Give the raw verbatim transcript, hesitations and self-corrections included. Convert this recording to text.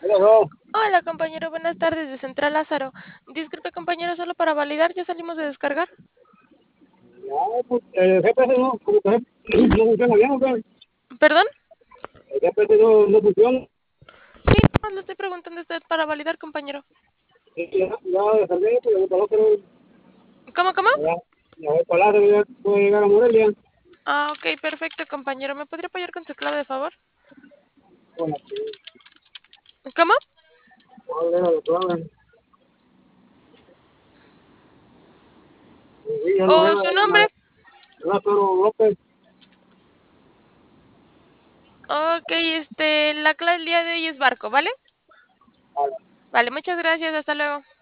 Pero Hola, compañero, buenas tardes de Central Lázaro. Disculpe, compañero, solo para validar, ya salimos de descargar. no, pues, el G P S no, como que no funciona bien, ¿o qué? ¿Perdón? El G P S no, no funciona. Sí, no, le estoy preguntando a usted para validar, compañero. Y ya, ya descargué, pues, ya voy para otro, ¿Cómo, cómo? ya, ya voy para Lázaro, ya puedo llegar a Morelia. Ah, ok, perfecto, compañero. ¿Me podría apoyar con su clave, de favor? Bueno, ¿Cómo? vamos a ver a lo que hagan. Sí, ya lo ¿O veo, su ya, nombre? Lázaro López. Ok, este, la clave del día de hoy es barco, ¿vale? Vale, muchas gracias, hasta luego.